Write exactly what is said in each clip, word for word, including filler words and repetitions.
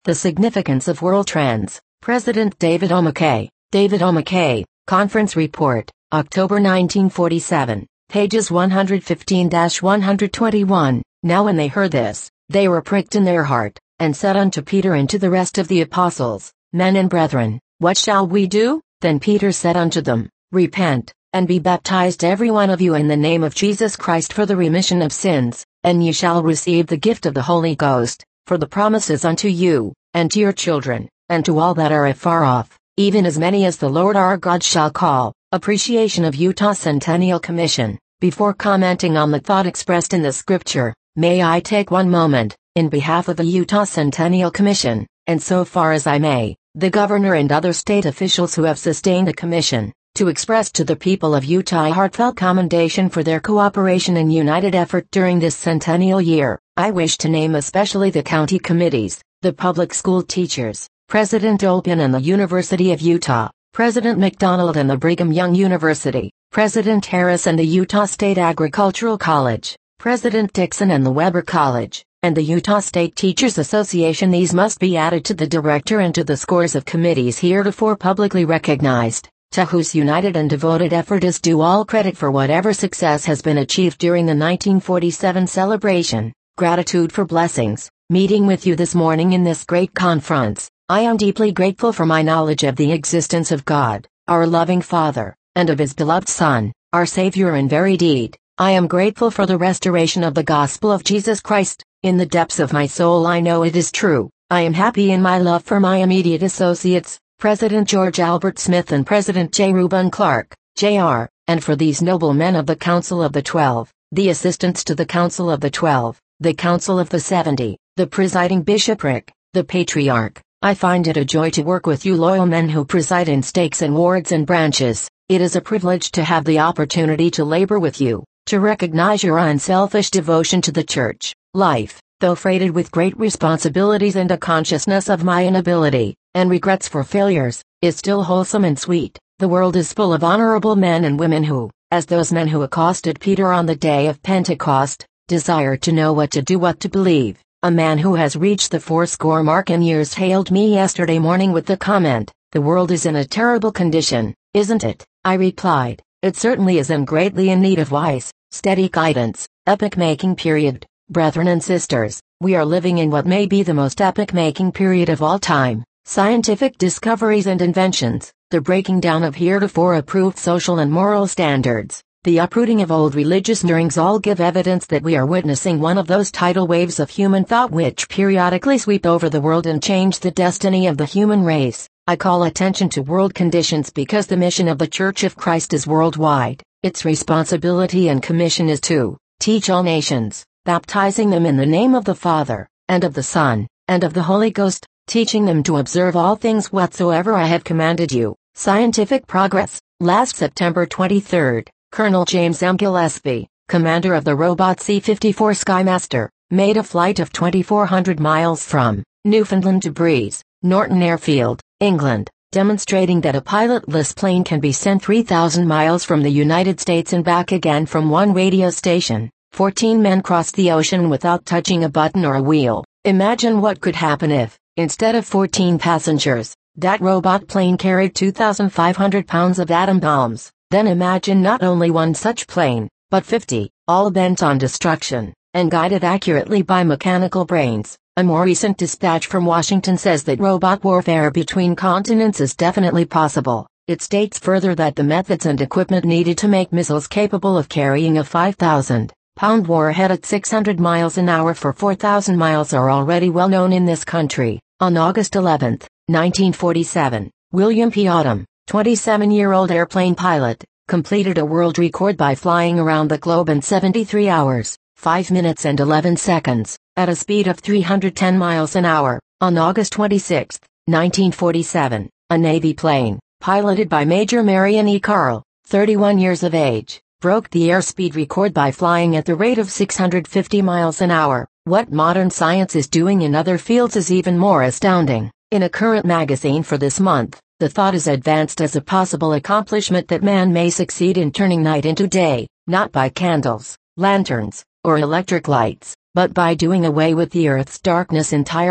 The Significance of World Trends. President David O. McKay. David O. McKay, Conference Report, October nineteen forty-seven, pages one fifteen to one twenty-one. Now when they heard this, they were pricked in their heart, and said unto Peter and to the rest of the apostles, Men and brethren, what shall we do? Then Peter said unto them, Repent, and be baptized every one of you in the name of Jesus Christ for the remission of sins, and ye shall receive the gift of the Holy Ghost, for the promises unto you, and to your children, and to all that are afar off, even as many as the Lord our God shall call. Appreciation of Utah Centennial Commission. Before commenting on the thought expressed in the scripture, may I take one moment, in behalf of the Utah Centennial Commission, and so far as I may, the governor and other state officials who have sustained the commission, to express to the people of Utah a heartfelt commendation for their cooperation and united effort during this centennial year. I wish to name especially the county committees, the public school teachers, President Olpin and the University of Utah, President McDonald and the Brigham Young University, President Harris and the Utah State Agricultural College, President Dixon and the Weber College, and the Utah State Teachers Association. These must be added to the director and to the scores of committees heretofore publicly recognized, to whose united and devoted effort is due all credit for whatever success has been achieved during the nineteen forty-seven celebration. Gratitude for blessings. Meeting with you this morning in this great conference, I am deeply grateful for my knowledge of the existence of God, our loving Father, and of His beloved Son, our Savior in very deed. I am grateful for the restoration of the gospel of Jesus Christ. In the depths of my soul I know it is true. I am happy in my love for my immediate associates, President George Albert Smith and President J. Reuben Clark, J R, and for these noble men of the Council of the Twelve, the assistants to the Council of the Twelve, the Council of the Seventy, the presiding bishopric, the Patriarch. I find it a joy to work with you loyal men who preside in stakes and wards and branches. It is a privilege to have the opportunity to labor with you, to recognize your unselfish devotion to the church. Life, though freighted with great responsibilities and a consciousness of my inability, and regrets for failures, is still wholesome and sweet. The world is full of honorable men and women who, as those men who accosted Peter on the day of Pentecost, desire to know what to do, what to believe. A man who has reached the fourscore mark in years hailed me yesterday morning with the comment, "The world is in a terrible condition, isn't it?" I replied, "It certainly is, and greatly in need of wise, steady guidance." Epoch-making period. Brethren and sisters, we are living in what may be the most epoch-making period of all time. Scientific discoveries and inventions, the breaking down of heretofore approved social and moral standards, the uprooting of old religious moorings all give evidence that we are witnessing one of those tidal waves of human thought which periodically sweep over the world and change the destiny of the human race. I call attention to world conditions because the mission of the Church of Christ is worldwide. Its responsibility and commission is to teach all nations, baptizing them in the name of the Father, and of the Son, and of the Holy Ghost, teaching them to observe all things whatsoever I have commanded you. Scientific progress. Last September twenty-third, Colonel James M. Gillespie, commander of the robot C fifty-four Skymaster, made a flight of twenty-four hundred miles from Newfoundland to Breeze, Norton Airfield, England, demonstrating that a pilotless plane can be sent three thousand miles from the United States and back again from one radio station. Fourteen men crossed the ocean without touching a button or a wheel. Imagine what could happen if, instead of fourteen passengers, that robot plane carried two thousand five hundred pounds of atom bombs. Then imagine not only one such plane, but fifty, all bent on destruction, and guided accurately by mechanical brains. A more recent dispatch from Washington says that robot warfare between continents is definitely possible. It states further that the methods and equipment needed to make missiles capable of carrying a five thousand pound warhead at six hundred miles an hour for four thousand miles are already well known in this country. On August eleventh, nineteen forty-seven, William P. Odom, twenty-seven-year-old airplane pilot, completed a world record by flying around the globe in seventy-three hours, five minutes and eleven seconds, at a speed of three hundred ten miles an hour. On August twenty-sixth, nineteen forty-seven, a Navy plane, piloted by Major Marion E. Carl, thirty-one years of age, broke the airspeed record by flying at the rate of six hundred fifty miles an hour. What modern science is doing in other fields is even more astounding. In a current magazine for this month, the thought is advanced as a possible accomplishment that man may succeed in turning night into day, not by candles, lanterns, or electric lights, but by doing away with the Earth's darkness entirely.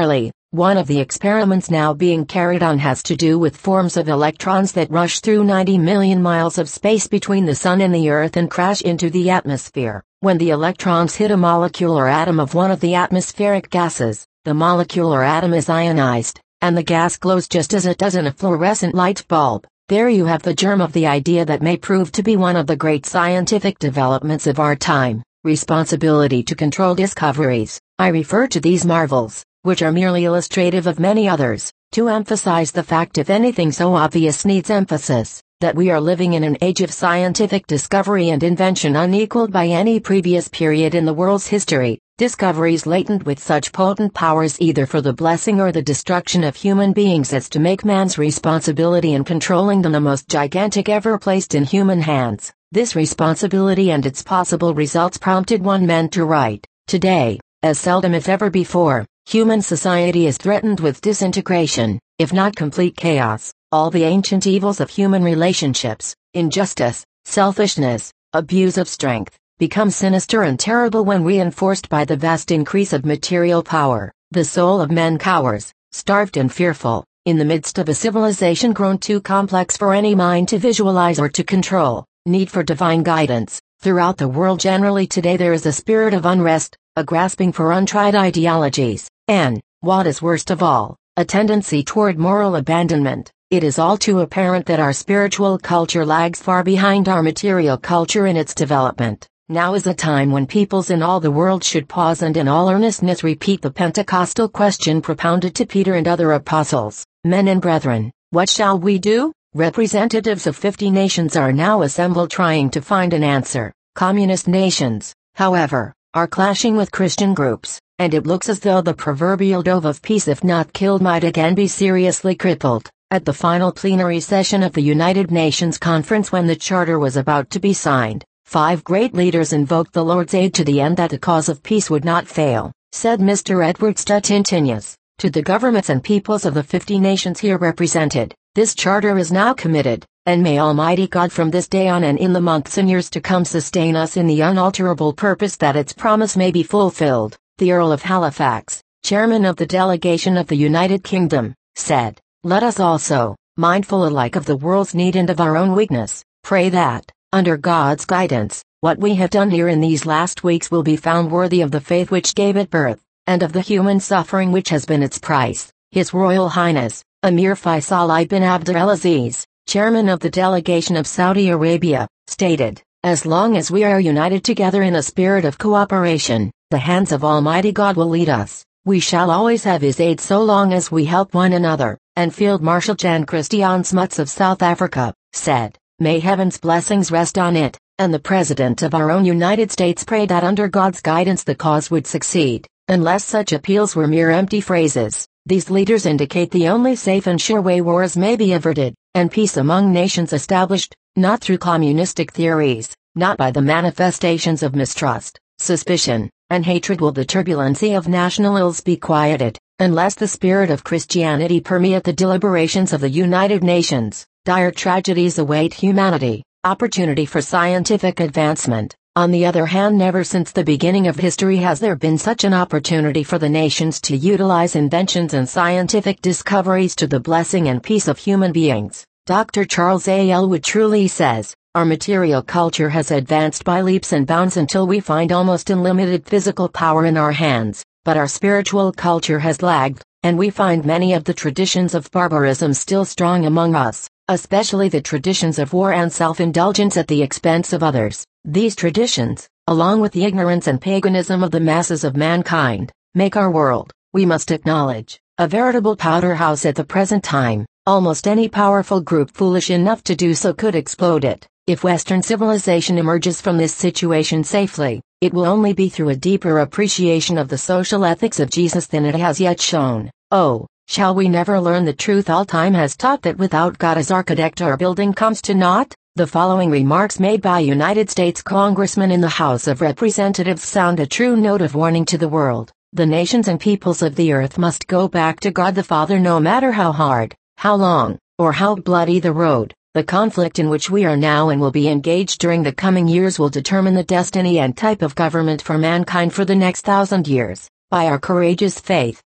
One of the experiments now being carried on has to do with forms of electrons that rush through ninety million miles of space between the Sun and the Earth and crash into the atmosphere. When the electrons hit a molecule or atom of one of the atmospheric gases, the molecule or atom is ionized, and the gas glows just as it does in a fluorescent light bulb. There you have the germ of the idea that may prove to be one of the great scientific developments of our time: responsibility to control discoveries. I refer to these marvels, which are merely illustrative of many others, to emphasize the fact, if anything so obvious needs emphasis, that we are living in an age of scientific discovery and invention unequaled by any previous period in the world's history, discoveries latent with such potent powers either for the blessing or the destruction of human beings as to make man's responsibility in controlling them the most gigantic ever placed in human hands. This responsibility and its possible results prompted one man to write, "Today, as seldom if ever before, human society is threatened with disintegration, if not complete chaos. All the ancient evils of human relationships, injustice, selfishness, abuse of strength, become sinister and terrible when reinforced by the vast increase of material power. The soul of men cowers, starved and fearful, in the midst of a civilization grown too complex for any mind to visualize or to control. Need for divine guidance. Throughout the world generally today there is a spirit of unrest, a grasping for untried ideologies, and, what is worst of all, a tendency toward moral abandonment. It is all too apparent that our spiritual culture lags far behind our material culture in its development. Now is a time when peoples in all the world should pause and in all earnestness repeat the Pentecostal question propounded to Peter and other apostles: Men and brethren, what shall we do? Representatives of fifty nations are now assembled trying to find an answer. Communist nations, however, are clashing with Christian groups, and it looks as though the proverbial dove of peace, if not killed, might again be seriously crippled. At the final plenary session of the United Nations Conference, when the charter was about to be signed, five great leaders invoked the Lord's aid to the end that the cause of peace would not fail, said Mister Edward Stettinius, to the governments and peoples of the fifty nations here represented. This charter is now committed, and may Almighty God from this day on and in the months and years to come sustain us in the unalterable purpose that its promise may be fulfilled. The Earl of Halifax, chairman of the delegation of the United Kingdom, said, "Let us also, mindful alike of the world's need and of our own weakness, pray that, under God's guidance, what we have done here in these last weeks will be found worthy of the faith which gave it birth, and of the human suffering which has been its price." His Royal Highness, Emir Faisal ibn Abdulaziz, chairman of the delegation of Saudi Arabia, stated, "As long as we are united together in a spirit of cooperation, the hands of Almighty God will lead us. We shall always have His aid so long as we help one another." And Field Marshal Jan Christian Smuts of South Africa said, "May heaven's blessings rest on it," and the President of our own United States prayed that under God's guidance the cause would succeed. Unless such appeals were mere empty phrases, these leaders indicate the only safe and sure way wars may be averted, and peace among nations established, not through communistic theories, not by the manifestations of mistrust, suspicion, and hatred will the turbulency of national ills be quieted, unless the spirit of Christianity permeate the deliberations of the United Nations. Dire tragedies await humanity. Opportunity for scientific advancement. On the other hand, never since the beginning of history has there been such an opportunity for the nations to utilize inventions and scientific discoveries to the blessing and peace of human beings. Doctor Charles A. Elwood truly says, "Our material culture has advanced by leaps and bounds until we find almost unlimited physical power in our hands, but our spiritual culture has lagged, and we find many of the traditions of barbarism still strong among us, especially the traditions of war and self-indulgence at the expense of others. These traditions, along with the ignorance and paganism of the masses of mankind, make our world, we must acknowledge, a veritable powder house at the present time. Almost any powerful group foolish enough to do so could explode it. If Western civilization emerges from this situation safely, it will only be through a deeper appreciation of the social ethics of Jesus than it has yet shown. Oh, shall we never learn the truth all time has taught, that without God as architect our building comes to naught? The following remarks made by United States Congressman in the House of Representatives sound a true note of warning to the world. The nations and peoples of the earth must go back to God the Father, no matter how hard, how long, or how bloody the road. The conflict in which we are now and will be engaged during the coming years will determine the destiny and type of government for mankind for the next thousand years. By our courageous faith,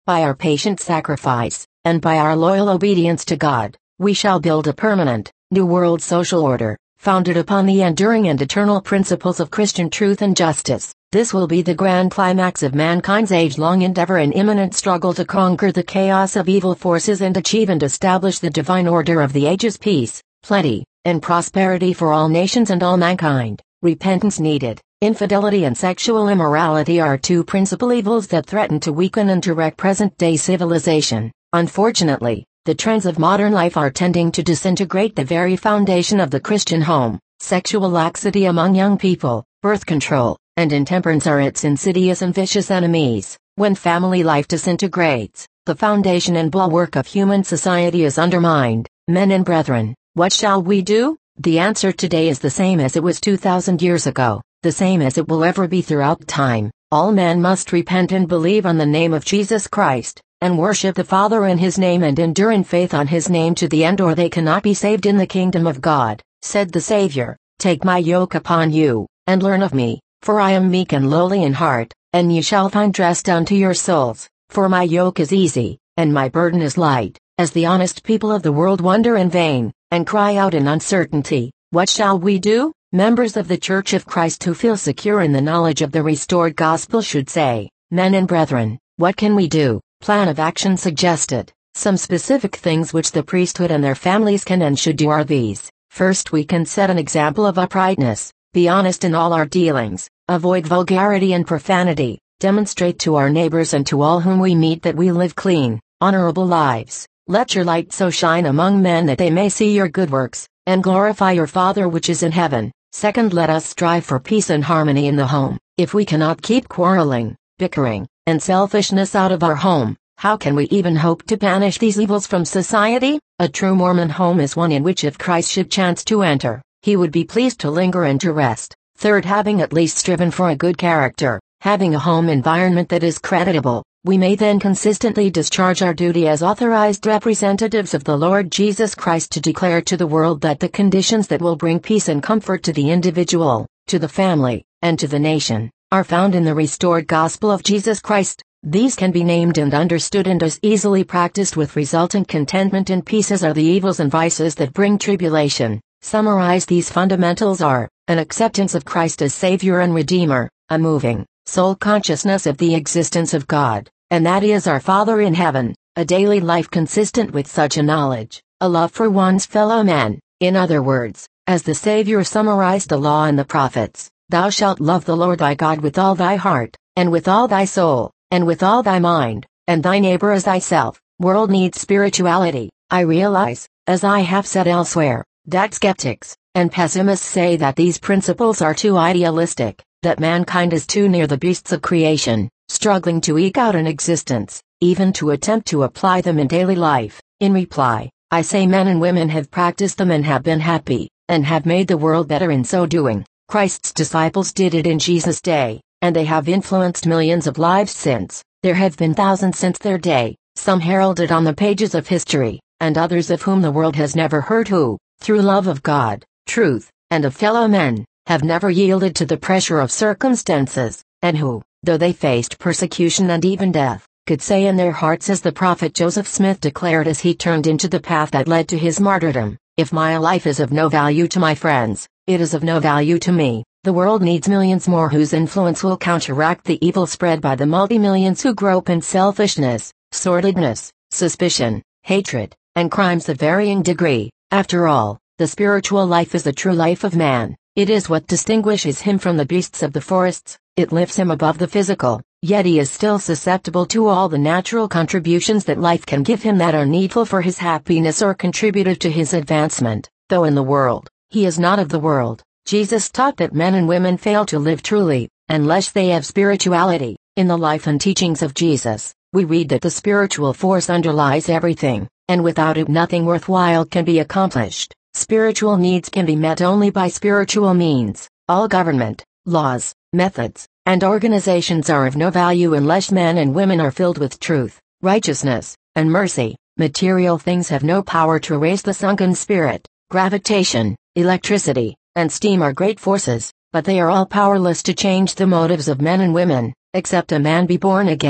by our patient sacrifice, and by our loyal obedience to God, we shall build a permanent, new world social order, founded upon the enduring and eternal principles of Christian truth and justice. This will be the grand climax of mankind's age-long endeavor and imminent struggle to conquer the chaos of evil forces and achieve and establish the divine order of the ages: peace, plenty, and prosperity for all nations and all mankind. Repentance needed. Infidelity and sexual immorality are two principal evils that threaten to weaken and to wreck present-day civilization. Unfortunately, the trends of modern life are tending to disintegrate the very foundation of the Christian home. Sexual laxity among young people, birth control, and intemperance are its insidious and vicious enemies. When family life disintegrates, the foundation and bulwark of human society is undermined. Men and brethren, what shall we do? The answer today is the same as it was two thousand years ago, the same as it will ever be throughout time. All men must repent and believe on the name of Jesus Christ, and worship the Father in His name and endure in faith on His name to the end, or they cannot be saved in the kingdom of God. Said the Savior, "Take my yoke upon you, and learn of me, for I am meek and lowly in heart, and ye shall find rest unto your souls, for my yoke is easy, and my burden is light." As the honest people of the world wonder in vain, and cry out in uncertainty, what shall we do? Members of the Church of Christ who feel secure in the knowledge of the restored gospel should say, "Men and brethren, what can we do?" Plan of action suggested. Some specific things which the priesthood and their families can and should do are these. First, we can set an example of uprightness, be honest in all our dealings, avoid vulgarity and profanity, demonstrate to our neighbors and to all whom we meet that we live clean, honorable lives. Let your light so shine among men that they may see your good works, and glorify your Father which is in heaven. Second, let us strive for peace and harmony in the home. If we cannot keep quarreling, bickering, and selfishness out of our home, how can we even hope to banish these evils from society? A true Mormon home is one in which if Christ should chance to enter, He would be pleased to linger and to rest. Third, having at least striven for a good character, having a home environment that is creditable, we may then consistently discharge our duty as authorized representatives of the Lord Jesus Christ to declare to the world that the conditions that will bring peace and comfort to the individual, to the family, and to the nation, are found in the restored gospel of Jesus Christ. These can be named and understood and as easily practiced with resultant contentment and peace as are the evils and vices that bring tribulation. Summarize these fundamentals are, an acceptance of Christ as Savior and Redeemer, a moving, soul consciousness of the existence of God, and that He is our Father in heaven, a daily life consistent with such a knowledge, a love for one's fellow man. In other words, as the Savior summarized the law and the prophets, thou shalt love the Lord thy God with all thy heart, and with all thy soul, and with all thy mind, and thy neighbor as thyself. World needs spirituality. I realize, as I have said elsewhere, that skeptics and pessimists say that these principles are too idealistic, that mankind is too near the beasts of creation, struggling to eke out an existence, even to attempt to apply them in daily life. In reply, I say men and women have practiced them and have been happy, and have made the world better in so doing. Christ's disciples did it in Jesus' day, and they have influenced millions of lives since. There have been thousands since their day, some heralded on the pages of history, and others of whom the world has never heard who, through love of God, truth, and of fellow men, have never yielded to the pressure of circumstances, and who, though they faced persecution and even death, could say in their hearts as the prophet Joseph Smith declared as he turned into the path that led to his martyrdom, "If my life is of no value to my friends, it is of no value to me." The world needs millions more whose influence will counteract the evil spread by the multi-millions who grope in selfishness, sordidness, suspicion, hatred, and crimes of varying degree. After all, the spiritual life is the true life of man. It is what distinguishes him from the beasts of the forests. It lifts him above the physical, yet he is still susceptible to all the natural contributions that life can give him that are needful for his happiness or contributive to his advancement. Though in the world, he is not of the world. Jesus taught that men and women fail to live truly, unless they have spirituality. In the life and teachings of Jesus, we read that the spiritual force underlies everything, and without it nothing worthwhile can be accomplished. Spiritual needs can be met only by spiritual means. All government, laws, methods, and organizations are of no value unless men and women are filled with truth, righteousness, and mercy. Material things have no power to raise the sunken spirit. Gravitation, electricity, and steam are great forces, but they are all powerless to change the motives of men and women, except a man be born again.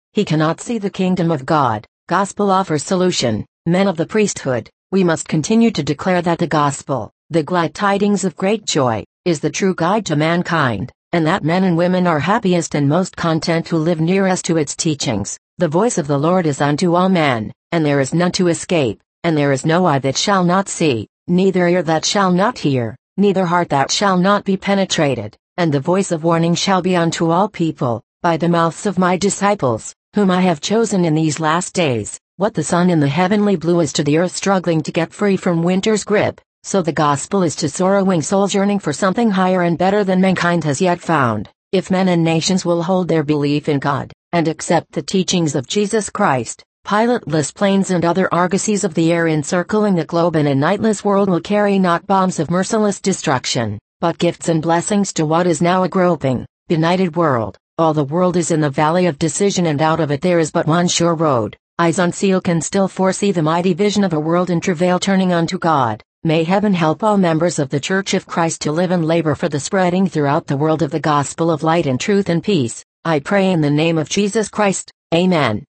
He cannot see the kingdom of God. Gospel offers solution. Men of the priesthood, we must continue to declare that the gospel, the glad tidings of great joy, is the true guide to mankind, and that men and women are happiest and most content who live nearest to its teachings. The voice of the Lord is unto all men, and there is none to escape, and there is no eye that shall not see, neither ear that shall not hear, neither heart that shall not be penetrated, and the voice of warning shall be unto all people, by the mouths of my disciples, whom I have chosen in these last days. What the sun in the heavenly blue is to the earth struggling to get free from winter's grip, so the gospel is to sorrowing souls yearning for something higher and better than mankind has yet found. If men and nations will hold their belief in God, and accept the teachings of Jesus Christ, pilotless planes and other argosies of the air encircling the globe in a nightless world will carry not bombs of merciless destruction, but gifts and blessings to what is now a groping, benighted world. All the world is in the valley of decision, and out of it there is but one sure road. Eyes unsealed can still foresee the mighty vision of a world in travail turning unto God. May heaven help all members of the Church of Christ to live and labor for the spreading throughout the world of the gospel of light and truth and peace. I pray in the name of Jesus Christ. Amen.